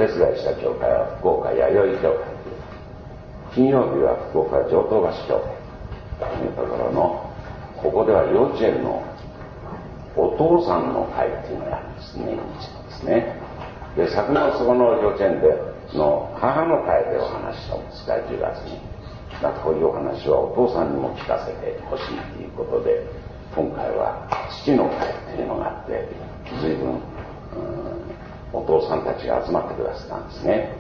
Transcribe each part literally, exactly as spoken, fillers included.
手伝いした教会は福岡弥生教会、金曜日は福岡上東橋教会というところの、ここでは幼稚園のお父さんの会っていうのをやるんですね、年一のですね。で、昨年そこの幼稚園での母の会でお話したんですが、じゅうがつに。だからこういうお話はお父さんにも聞かせてほしいということで、今回は父の会っていうのがあって、随分、お父さんたちが集まってくださったんですね。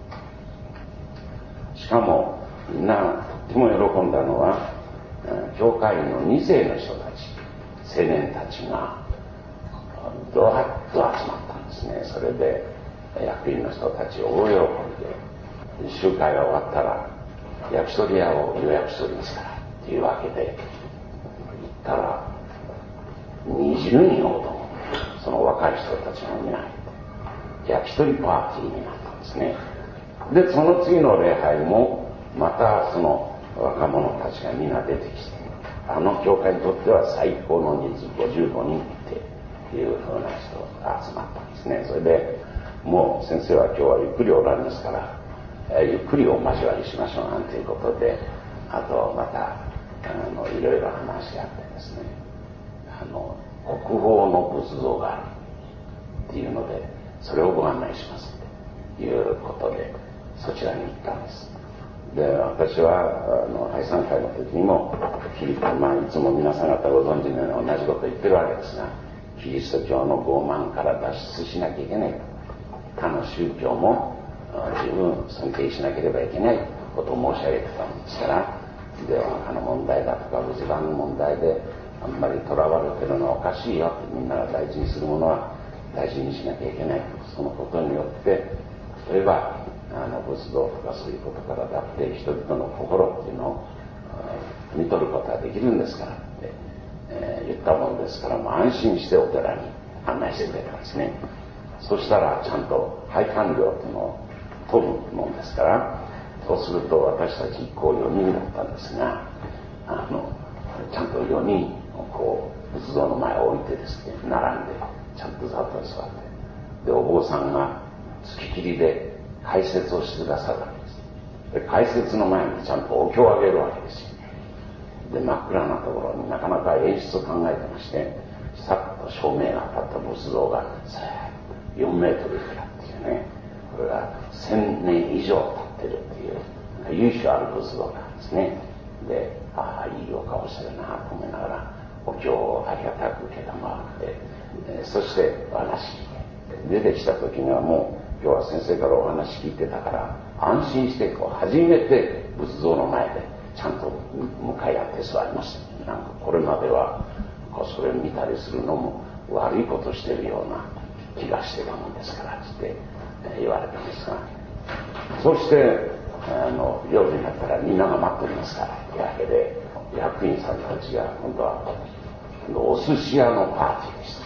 しかもみんなとっても喜んだのは、教会員のに世の人たち、青年たちがドワッと集まったんですね。それで役員の人たち大喜びで、集会が終わったら焼き鳥屋を予約しておりますからっていうわけで行ったらにじゅうにんほどその若い人たちがみんな焼き鳥パーティーになったんですね。でその次の礼拝もまたその若者たちがみんな出てきて、あの教会にとっては最高の人数ごじゅうごにんっていうふうな人が集まったんですね。それでもう先生は今日はゆっくりおられますから、えー、ゆっくりお交わりしましょうなんていうことで、あとまたあのいろいろ話があってですね、あの国宝の仏像があるっていうので、それをご案内しますということでそちらに行ったんです。で私はあの拝参会の時にもまあ、いつも皆さん方ご存知のように同じことを言ってるわけですが、キリスト教の傲慢から脱出しなきゃいけない、他の宗教も十分尊敬しなければいけないことを申し上げてたんですから、でお墓の問題だとか仏壇の問題であんまりとらわれてるのはおかしいよって、みんなが大事にするものは大事にしなきゃいけない、そのことによって例えばあの仏道とかそういうことからだって人々の心っていうのを見取ることができるんですからって、えー、言ったもんですから、もう安心してお寺に案内してくれたんですね。そしたらちゃんと拝観料っていうのを取るもんですから、そうすると私たち一行よにんだったんですが、あのちゃんとよにんをこう仏像の前を置いてですね、並んでちゃんとざっと座って、でお坊さんが付ききりで解説をしてくださるわけです。で解説の前にちゃんとお経をあげるわけですよ。で真っ暗なところになかなか演出を考えてまして、さっと照明が当たった仏像がさあよんメートルいくらっていうね、これがせんねん以上経ってるっていう由緒ある仏像なんですね。で、ああいいお顔してるなと思いながらお経をありがたく受けたまって、えー、そしてお話聞いて出てきた時にはもう今日は先生からお話聞いてたから安心してこう初めて仏像の前でちゃんと向かい合って座りました。なんかこれまではこうそれを見たりするのも悪いことしてるような気がしてたもんですからって言われたんですが、そしてあの夜になったらみんなが待っておりますからというわけで、役員さんたちが今度はお寿司屋のパーティーでした。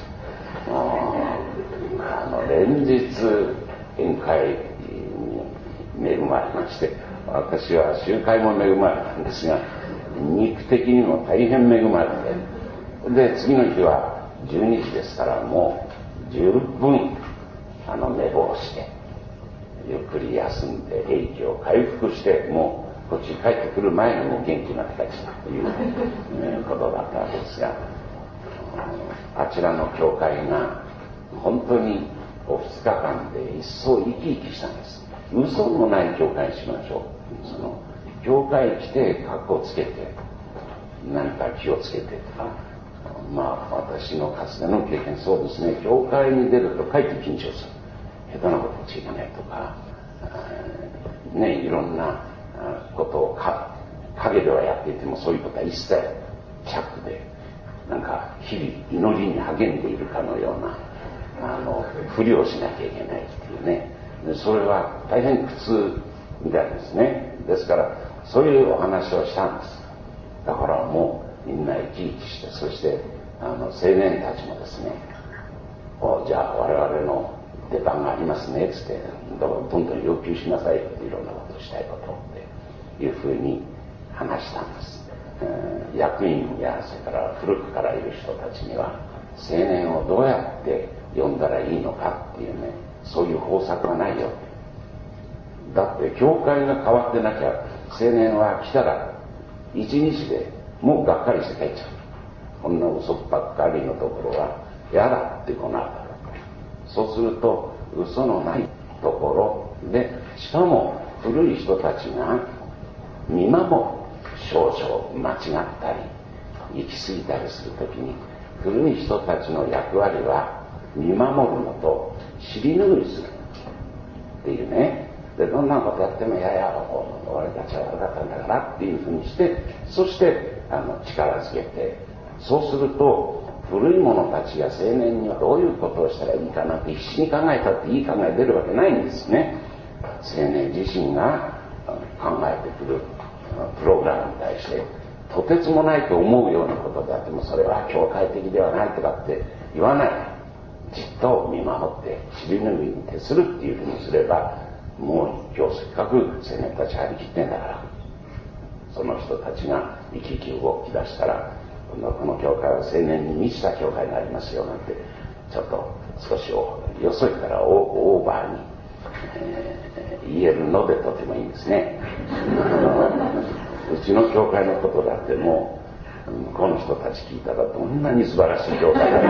あの連日宴会に恵まれまして、私は集会も恵まれたんですが、肉的にも大変恵まれて、で次の日はじゅうにじですから、もう十分あの寝坊してゆっくり休んで英気を回復して、もうこっちに帰ってくる前にもう元気になって帰ってきたという、えー、ことだったわけですが、あちらの教会が本当にお二日間で一層生き生きしたんです。嘘のない教会にしましょう。その教会に来て格好つけて何か気をつけてとか、まあ私のかつての経験そうですね、教会に出るとかえって緊張する、下手なことついてないとか、ね、いろんなことをか陰ではやっていてもそういうことは一切着で、なんか日々祈りに励んでいるかのようなあのふりをしなきゃいけないっていうね、それは大変苦痛みたいですね。ですからそういうお話をしたんです。だからもうみんな生き生きして、そしてあの青年たちもですね、おじゃあ我々の出番がありますねっつって、だからどんどん要求しなさいっていろんなことをしたいことっていうふうに話したんです。役員やそれから古くからいる人たちには青年をどうやって呼んだらいいのかっていうね、そういう方策はないよ。だって教会が変わってなきゃ青年は来たら一日でもうがっかりして帰っちゃう。こんな嘘ばっかりのところは嫌だってこうなるだろう。そうすると嘘のないところで、しかも古い人たちが見守る、少々間違ったり行き過ぎたりするときに、古い人たちの役割は見守るのと尻拭いするっていうね。でどんなことやってもいやいや俺たちは悪かったんだからっていうふうにして、そしてあの力づけて、そうすると古い者たちや青年にはどういうことをしたらいいかなって必死に考えたっていい考え出るわけないんですね。青年自身が考えてくるプログラムに対してとてつもないと思うようなことであっても、それは教会的ではないとかって言わない。じっと見守って尻拭いに徹するっていうふうにすれば、もう今日せっかく青年たち張り切ってんだから、その人たちが生き生き動き出したら、この教会は青年に満ちた教会になりますよなんて、ちょっと少しよそいからオーバーに、えー、言えるのでとてもいいんですね。うちの教会のことだってもう向こうの人たち聞いたらどんなに素晴らしい教会だ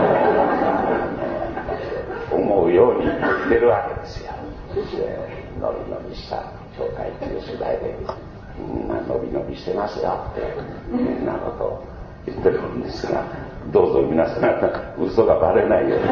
と思うように言ってるわけですよ。のびのびした教会という世代で、みんなのびのびしてますよってみんなことを言ってるんですから、どうぞ皆さん嘘がバレないように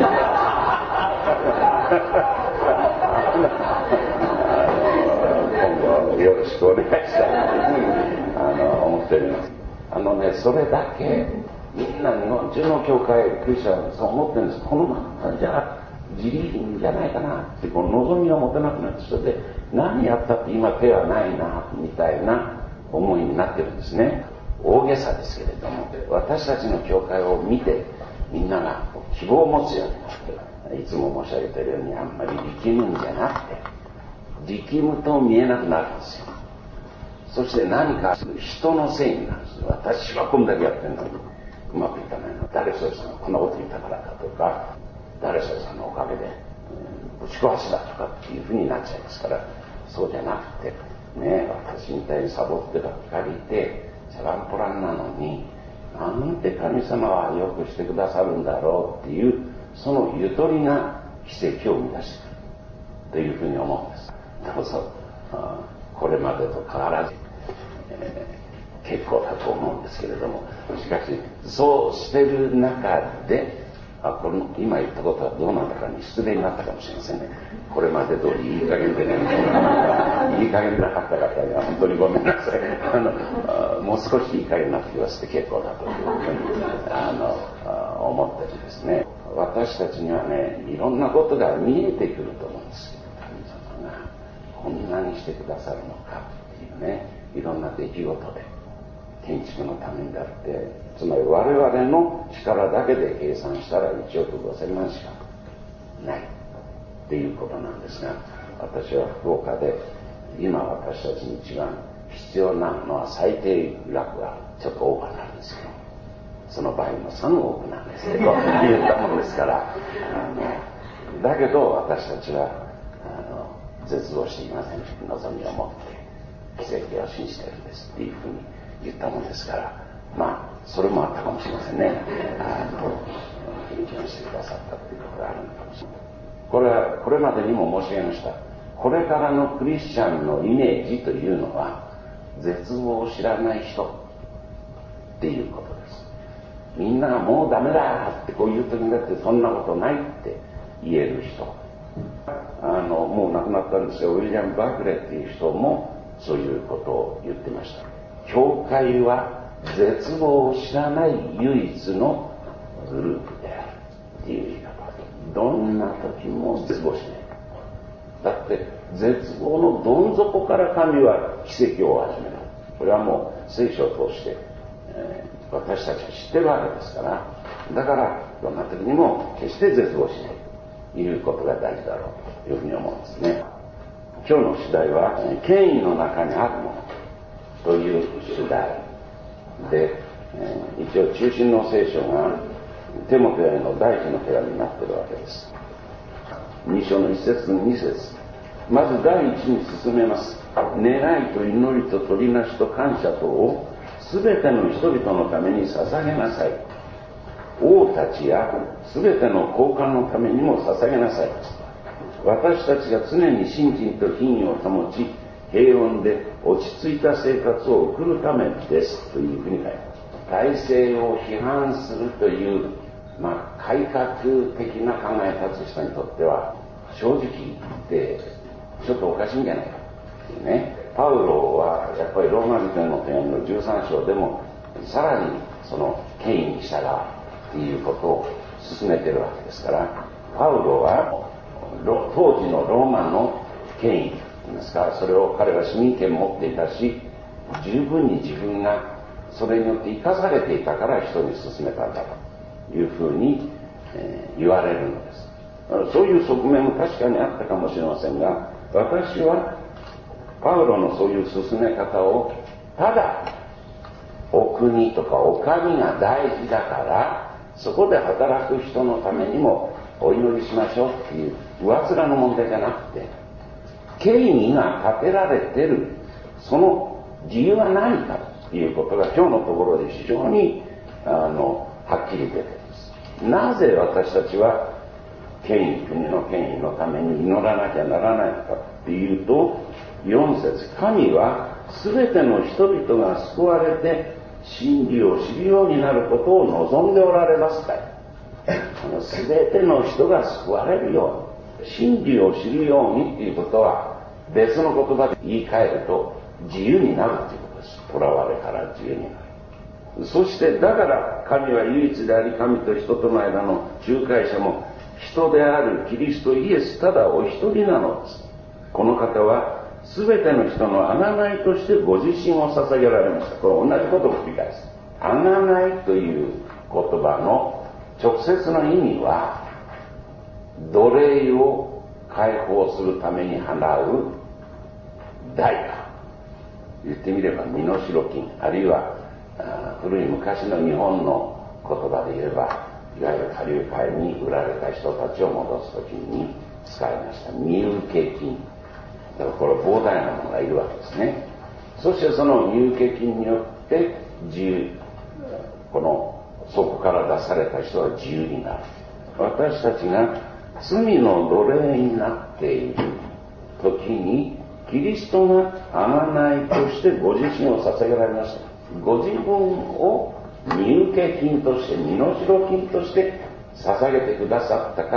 今後よろしくお願いしたいとあの思っております。あのね、それだけみんな日本中の教会クリスチャンそう思ってるんです。このままじゃ自利品じゃないかなってこの望みを持てなくなって、それで何やったって今手はないなみたいな思いになってるんですね。大げさですけれども、私たちの教会を見てみんなが希望を持つようになって、いつも申し上げているようにあんまり力むんじゃなくて力むと見えなくなるんですよ。そして何か人のせいになるんです。私はこんだけやってるのにうまくいかないの、誰それさんがこんなこと言ったからだとか、誰それさんのおかげで、うん、ぶち壊しだとかっていうふうになっちゃいますから、そうじゃなくてね、私みたいにサボってばっかりいてチャランポランなのに、なんて神様はよくしてくださるんだろうっていう、そのゆとりが奇跡を生み出してくるというふうに思うんです。どうぞこれまでと変わらず、えー、結構だと思うんですけれども、しかしそうしてる中で、あこの今言ったことはどうなんだかに失礼になったかもしれませんね。これまで通りいい加減でねいい加減でなかった方には本当にごめんなさい。あのもう少しいい加減になってきまして結構だというふうにあの思ってるんですね。私たちにはね、いろんなことが見えてくると思うんですけど、神様がこんなにしてくださるのかっていうね、いろんな出来事で建築のためにだって、つまり我々の力だけで計算したらいちおくごせんまんしかないっていうことなんですが、私は福岡で今私たちに一番必要なのは最低額はちょっとオーバーになるんですけど、その場合もさんおくなんですけど言ったもんですから、あのだけど私たちはあの絶望していません。望みを持って奇跡を信じてるんですっていうふうに言ったもんですから、まあそれもあったかもしれませんね。あの研究をしてくださったということがあるのかもしれない。これはこれまでにも申し上げました。これからのクリスチャンのイメージというのは絶望を知らない人っていうことです。みんながもうダメだってこういう時にだってそんなことないって言える人、あのもう亡くなったんですがウィリアム・バークレーっていう人もそういうことを言ってました。教会は絶望を知らない唯一のグループであるっていう言い方。どんな時も絶望しない。だって絶望のどん底から神は奇跡を始める。これはもう聖書を通して、えー、私たちは知ってるわけですから、だからどんな時にも決して絶望しないということが大事だろうというふうに思うんですね。今日の主題は権威の中にあるものという主題で、えー、一応中心の聖書がテモテへの第一の手紙になっているわけです。 に章のいっ節とに節。まず第一に進めます。願いと祈りと取りなしと感謝とをすべての人々のために捧げなさい。王たちやすべての高官のためにも捧げなさい。私たちが常に信心と品位を保ち、平穏で落ち着いた生活を送るためですというふうに書いてあります。体制を批判するという、まあ、改革的な考えを立つ人にとっては正直言ってちょっとおかしいんじゃないかっていうね。パウロはやっぱりローマ人への手紙のじゅうさん章でもさらにその権威に従うっていうことを進めてるわけですから、パウロは当時のローマの権威といいますか、それを彼は市民権を持っていたし、十分に自分がそれによって生かされていたから人に進めたんだというふうに、えー、言われるのです。そういう側面も確かにあったかもしれませんが、私はパウロのそういう進め方をただお国とかお上が大事だからそこで働く人のためにもお祈りしましょうっていう上面の問題じゃなくて、権威が立てられてるその理由は何かということが今日のところで非常にあのはっきり出ています。なぜ私たちは権威、国の権威のために祈らなきゃならないのかっていうと、よん節、神はすべての人々が救われて真理を知るようになることを望んでおられますかい。すべての人が救われるように、真理を知るようにっていうことは別の言葉で言い換えると自由になるということです。囚われから自由になる。そしてだから神は唯一であり、神と人との間の仲介者も人であるキリストイエスただお一人なのです。この方はすべての人の贖いとしてご自身を捧げられました。これ同じことを繰り返す。贖いという言葉の直接の意味は、奴隷を解放するために払う代価。言ってみれば身代金、あるいは古い昔の日本の言葉で言えば、いわゆる下流会に売られた人たちを戻すときに使いました身請金。だからこれ膨大なものがいるわけですね。そしてその身請金によって自由、このそこから出された人は自由になる。私たちが罪の奴隷になっている時にキリストが贖いとしてご自身を捧げられました。ご自分を身請金として身代金として捧げてくださったから、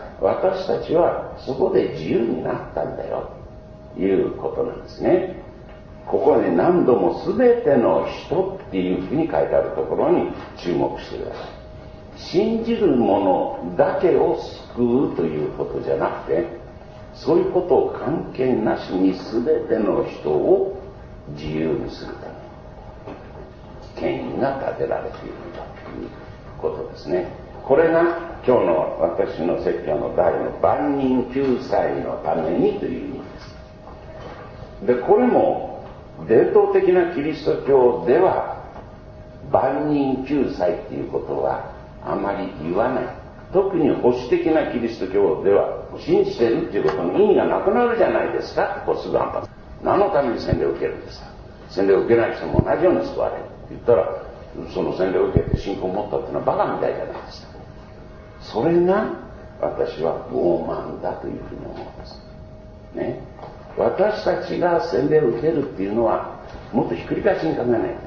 私たちはそこで自由になったんだよということなんですね。ここで何度も全ての人っていうふうに書いてあるところに注目してください。信じる者だけを救うということじゃなくて、そういうことを関係なしに全ての人を自由にするために権威が立てられているということですね。これが今日の私の説教の題の万人救済のためにという意味です。で、これも伝統的なキリスト教では万人救済っていうことはあまり言わない。特に保守的なキリスト教では信じてるっていうことの意味がなくなるじゃないですか。こうすぐ反発。何のために洗礼を受けるんですか。洗礼を受けない人も同じように救われるって言ったら、その洗礼を受けて信仰を持ったっていうのはバカみたいじゃないですか。それが私は傲慢だというふうに思うんですね。私たちが洗礼を受けるっていうのはもっとひっくり返しに考えないといけないんです。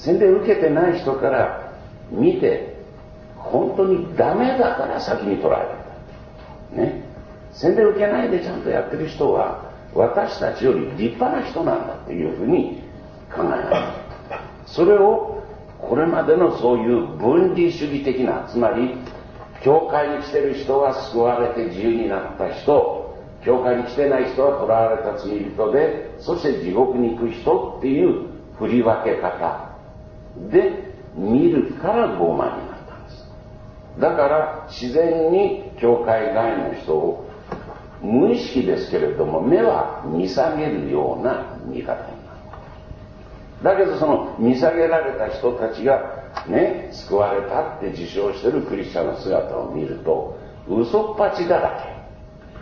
洗礼を受けてない人から見て本当にダメだから先に捉えられた、ね、洗礼を受けないでちゃんとやってる人は私たちより立派な人なんだっていうふうに考えない。それをこれまでのそういう分離主義的な、つまり教会に来てる人は救われて自由になった人、教会に来てない人は囚われた罪人で、そして地獄に行く人っていう振り分け方で見るから傲慢になったんです。だから自然に教会外の人を無意識ですけれども目は見下げるような見方になる。だけどその見下げられた人たちがね、救われたって自称してるクリスチャンの姿を見ると嘘っぱちだら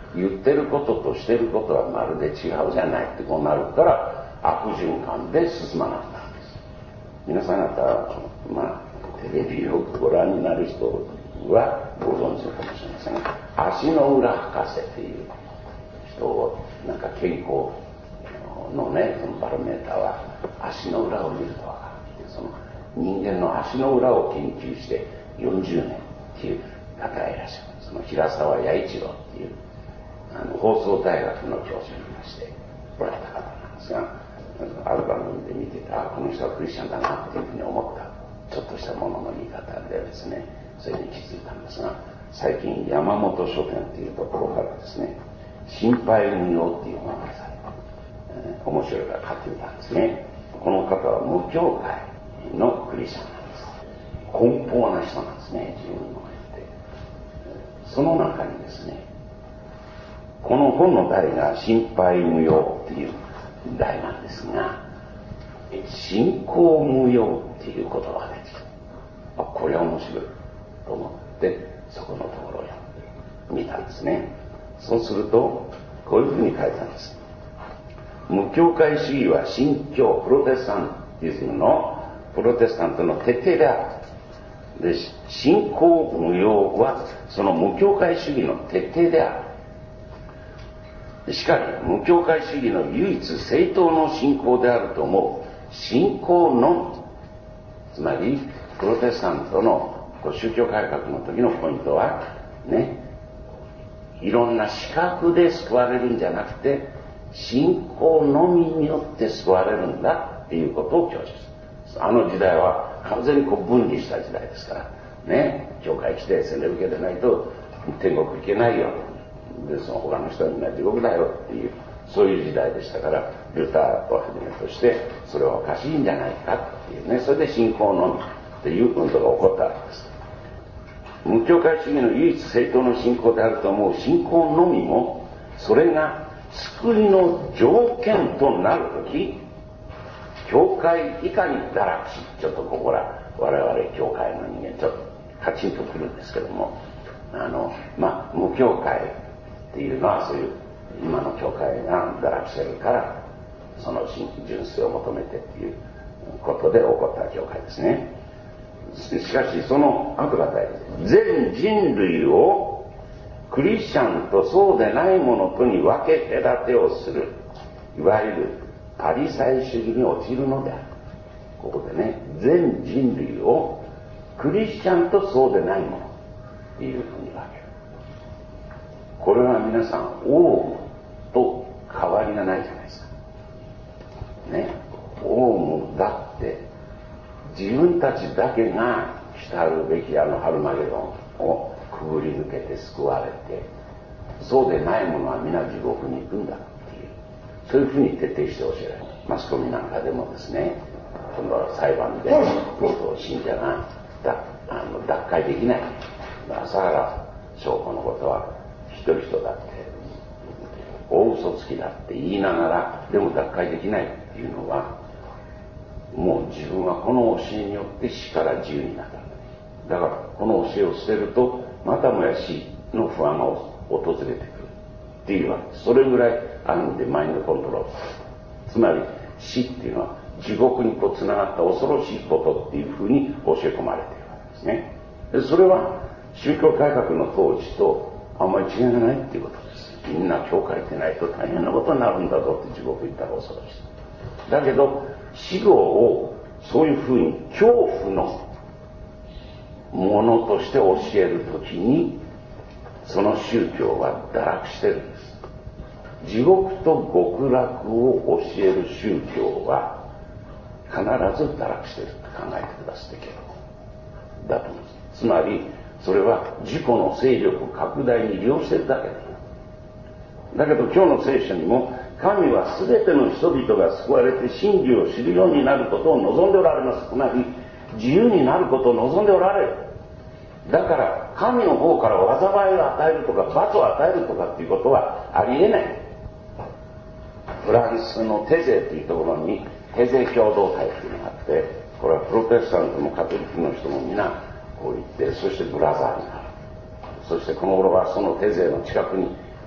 言ってることとしてることはまるで違うじゃないってこうなるから悪循環で進まなくなるんです。皆さん方、まあ、テレビをご覧になる人はご存知かもしれませんが、足の裏博士っていう人をなんか健康のね、そのバロメーターは足の裏を見ると分かるっていう、その人間の足の裏を研究してよんじゅうねんっていう方がいらっしゃる。その平沢弥一郎っていうあの放送大学の教授にいましておられた方なんですが、ある番組で見てて、あ、この人はクリスチャンだなっていうふうに思ったちょっとしたものの言い方でですね、それに気づいたんですが、最近山本書店っていうところからですね、心配無用っていう本がされて、えー、面白いから買ってみたんですね。この方は無教会のクリスチャンなんです。奔放な人なんですね、自分の言って。その中にですね、この本の題が心配無用っていう題なんですが、信仰無用っていう言葉が出てきた。あ、これは面白いと思ってそこのところを読んでみたんですね。そうするとこういうふうに書いたんです。無教会主義は新教プロテスタンティズムのプロテスタントの徹底である。で、信仰無用はその無教会主義の徹底である。しかし無教会主義の唯一正当の信仰であると思う信仰のみ、つまりプロテスタントの宗教改革の時のポイントはね、いろんな資格で救われるんじゃなくて信仰のみによって救われるんだっていうことを強調する。あの時代は完全にこう分離した時代ですからね、教会来て洗礼受けてないと天国行けないよ、でその他の人はみんな地獄だよっていう、そういう時代でしたから、ルターをはじめとしてそれはおかしいんじゃないかっていうね、それで信仰のみという運動が起こったわけです。無教会主義の唯一正当の信仰であると思う信仰のみも、それが救いの条件となるとき、教会以下に堕落し、ちょっとここら我々教会の人間ちょっとカチンとくるんですけども、あのまあ無教会っていうのはそういう今の教会が堕落してるからその純粋を求めてっていうことで起こった教会ですね。しかしその後が大事です。全人類をクリスチャンとそうでないものとに分け隔てをする、いわゆるパリサイ主義に陥るのである。ここでね、全人類をクリスチャンとそうでないものというふうに分ける。これは皆さんオウムと変わりがないじゃないですかね。オウムだって自分たちだけが来るべきあのハルマゲドンをくぐり抜けて救われて、そうでないものは皆地獄に行くんだっていう、そういうふうに徹底して教えられる。マスコミなんかでもですね、今度は裁判で信者がだあの脱会できない、朝原翔子のことは一人人だって大嘘つきだって言いながらでも脱会できないっていうのは、もう自分はこの教えによって死から自由になった。だからこの教えを捨てるとまたもや死の不安が訪れてくるっていうわけです。それぐらいあるんでマインドコントロール、つまり死っていうのは地獄にこうつながった恐ろしいことっていうふうに教え込まれているわけですね。でそれは宗教改革の当時とあんまり違いがないっていうことです。みんな教会行ってないと大変なことになるんだぞって地獄行ったら恐ろしい。だけど死後をそういうふうに恐怖のものとして教えるときに、その宗教は堕落してるんです。地獄と極楽を教える宗教は必ず堕落してるって考えてくださってけどだと思います。つまりそれは自己の勢力拡大に利用してるだけだ。だけど今日の聖書にも、神は全ての人々が救われて真理を知るようになることを望んでおられます。つまり自由になることを望んでおられる。だから神の方から災いを与えるとか罰を与えるとかっていうことはありえない。フランスのテゼというところにテゼ共同体っていうのがあって、これはプロテスタントもカトリックの人も皆こう言って、そしてブラザーになる。そしてこの頃はそのテゼの近くに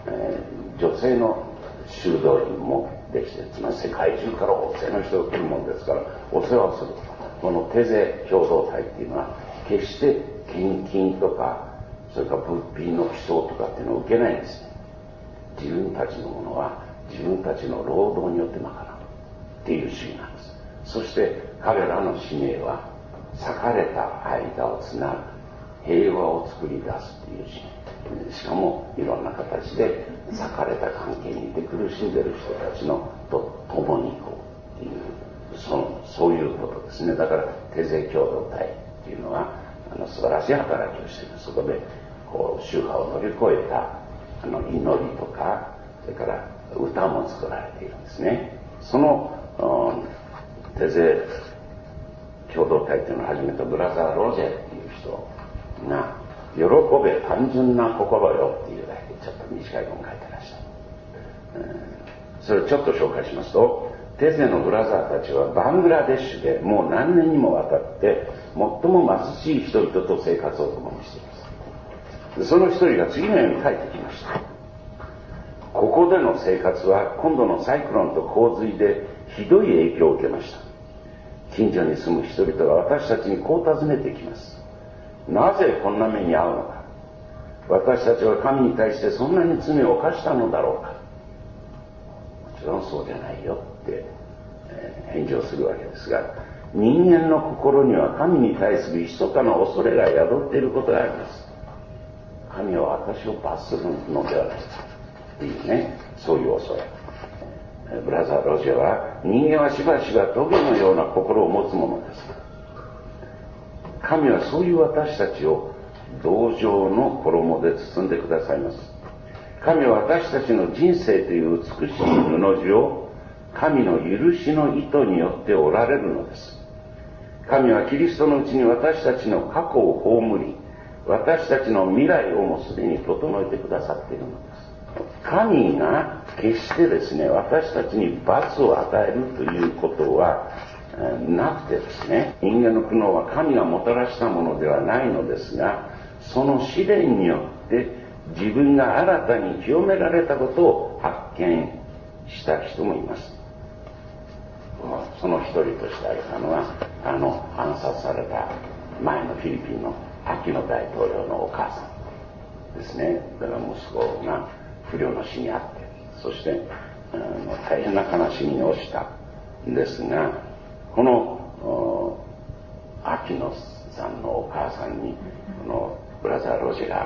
えー、女性の修道院もできて、つまり世界中から大勢の人が来るもんですからお世話をする。このテゼ共同体っていうのは決して献金とかそれから物品の寄贈とかっていうのを受けないんですね。自分たちのものは自分たちの労働によって賄うっていう主義なんです。そして彼らの使命は裂かれた間をつなぐ、平和を作り出すっていう使命。しかもいろんな形で裂かれた関係にいて苦しんでいる人たちのと共に行こうっていうそのそういうことですね。だからテゼ共同体っていうのはあの素晴らしい働きをしている。そこでこう宗派を乗り越えたあの祈りとかそれから歌も作られているんですね。そのテゼ共同体っていうのを始めたブラザー・ロジェっていう人が喜べ単純な心よっていうだけちょっと短い本を書いてらっしゃる、うん、それをちょっと紹介しますと、テゼのブラザーたちはバングラデシュでもう何年にもわたって最も貧しい人々と生活を共にしています。その一人が次のように書いてきました。ここでの生活は今度のサイクロンと洪水でひどい影響を受けました。近所に住む人々が私たちにこう尋ねてきます。なぜこんな目に遭うのか。私たちは神に対してそんなに罪を犯したのだろうか。もちろんそうじゃないよって、えー、返事をするわけですが、人間の心には神に対する密かな恐れが宿っていることがあります。神は私を罰するのではないかっていうね、そういう恐れ。ブラザー・ロジェは人間はしばしばトゲのような心を持つものです。神はそういう私たちを同情の衣で包んでくださいます。神は私たちの人生という美しい布地を神の許しの意図によっておられるのです。神はキリストのうちに私たちの過去を葬り、私たちの未来をもすでに整えてくださっているのです。神が決してですね、私たちに罰を与えるということはなくてですね、人間の苦悩は神がもたらしたものではないのですが、その試練によって自分が新たに清められたことを発見した人もいます。その一人としてあげたのは、あの暗殺された前のフィリピンのアキノ大統領のお母さんですね。だから息子が不慮の死にあって、そして、うん、大変な悲しみに落ちたんですが、この秋野さんのお母さんにこのブラザー・ロジェがあった。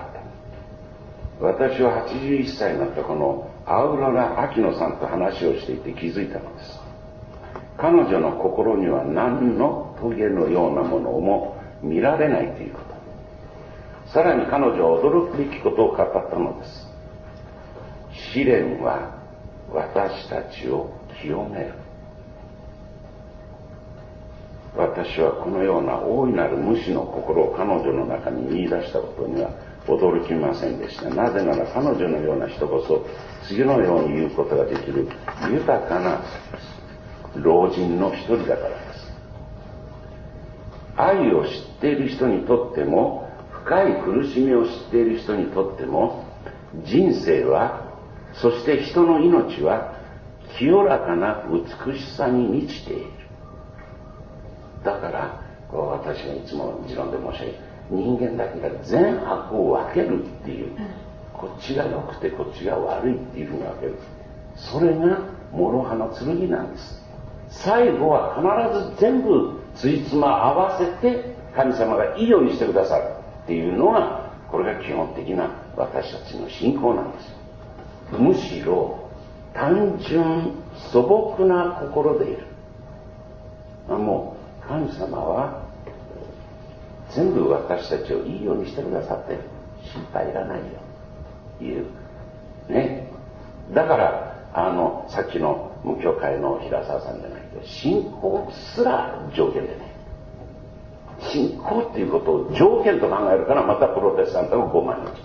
私ははちじゅういっさいになったこのアウロラ・秋野さんと話をしていて気づいたのです。彼女の心には何のトゲのようなものも見られないということ。さらに彼女は驚くべきことを語ったのです。試練は私たちを清める。私はこのような大いなる無視の心を彼女の中に見出したことには驚きませんでした。なぜなら彼女のような人こそ次のように言うことができる豊かな老人の一人だからです。愛を知っている人にとっても深い苦しみを知っている人にとっても人生はそして人の命は清らかな美しさに満ちている。だからこう私がいつも持論で申し上げる、人間だけが善悪を分けるっていう、こっちが良くてこっちが悪いっていうふうに分ける、それが諸刃の剣なんです。最後は必ず全部ついつま合わせて神様がいいようにしてくださるっていうのが、これが基本的な私たちの信仰なんです。むしろ単純素朴な心でいる。もう神様は全部私たちをいいようにしてくださってる。心配いらないよというね。だからあのさっきの無教会の平沢さんじゃないけど、信仰すら条件でね、信仰っていうことを条件と考えるから、またプロテスタントが傲慢になっちゃった。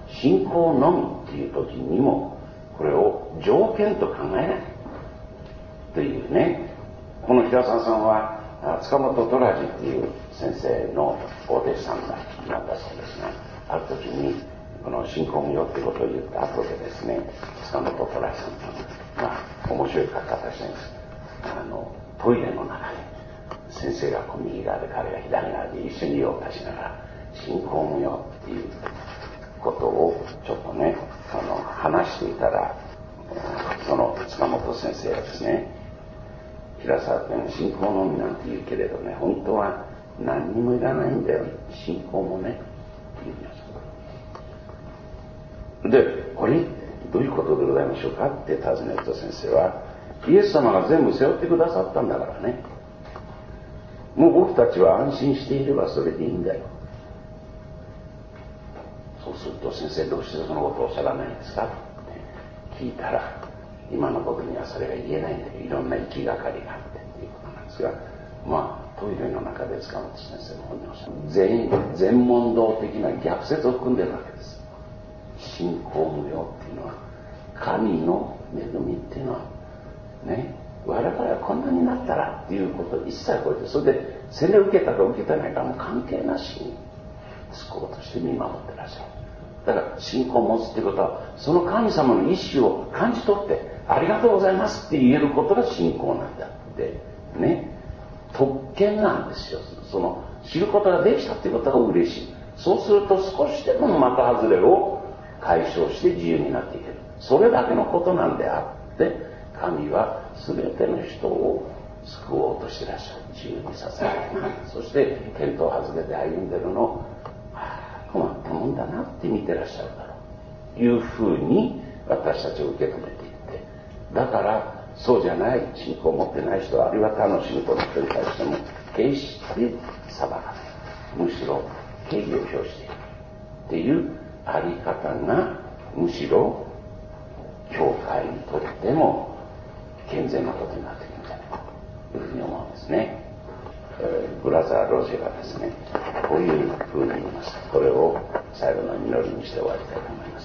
信仰のみっていう時にもこれを条件と考えないというね。この平沢さんは塚本虎次っていう先生のお弟子さんなんだそうですが、ある時にこの信仰無用ってことを言った後でですね、塚本虎さんの、まあ、面白い書き方してるんです。あの、トイレの中で、先生がこう右側で彼が左側で一緒に用を足しながら、信仰無用っていうことをちょっとね、あの、話していたら、その塚本先生はですね、平沢君、信仰のみなんて言うけれどね、本当は何にもいらないんだよ。信仰もね、って言いました。で、あれどういうことでございましょうかって尋ねると先生は、イエス様が全部背負ってくださったんだからね。もう僕たちは安心していればそれでいいんだよ。そうすると先生どうしてそのことをおっしゃらないんですかって聞いたら、今の僕にはそれが言えないんだけど、いろんな行きがかりがあってっていうことなんですが、まあトイレの中で塚本先生の本におっしゃる全全問答的な逆説を含んでるわけです。信仰無用っていうのは、神の恵みっていうのはね、我々はこんなになったらっていうことを一切超えて、それで洗礼を受けたか受けてないかも関係なしに救おうとして見守ってらっしゃる。だから信仰を持つっていうことは、その神様の意志を感じ取ってありがとうございますって言えることが信仰なんだってね、特権なんですよ。その知ることができたっていうことが嬉しい。そうすると少しでも的外れを解消して自由になっていける。それだけのことなんであって、神は全ての人を救おうとしていらっしゃる。自由にさせられる。そして見当外れで歩んでるのを、ああ困ったもんだなって見てらっしゃるだろうというふうに私たちを受け止めていって、だからそうじゃない信仰を持ってない人、あるいは他の信仰の人に対しても決して裁かない、むしろ敬意を表しているっていうあり方が、むしろ教会にとっても健全なことになっているんじゃないかというふうに思うんですね。えー、ブラザー・ロジェがですね、こういうふうに言います。これを最後の祈りにして終わりたいと思います。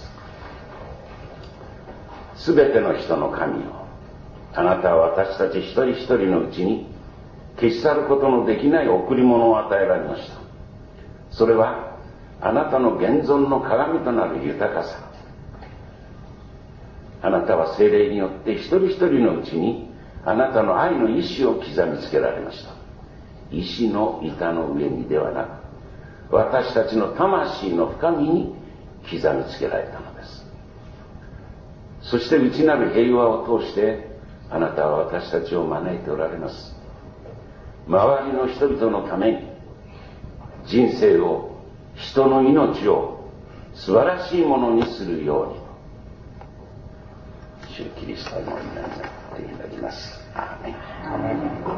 すべての人の神よ、あなたは私たち一人一人のうちに消し去ることのできない贈り物を与えられました。それはあなたの現存の鏡となる豊かさ。あなたは聖霊によって一人一人のうちにあなたの愛の意志を刻みつけられました。意志の板の上にではなく、私たちの魂の深みに刻みつけられたのです。そして内なる平和を通してあなたは私たちを招いておられます。周りの人々のために人生を、人の命を素晴らしいものにするように、主キリストの皆になって祈ります。アーメン。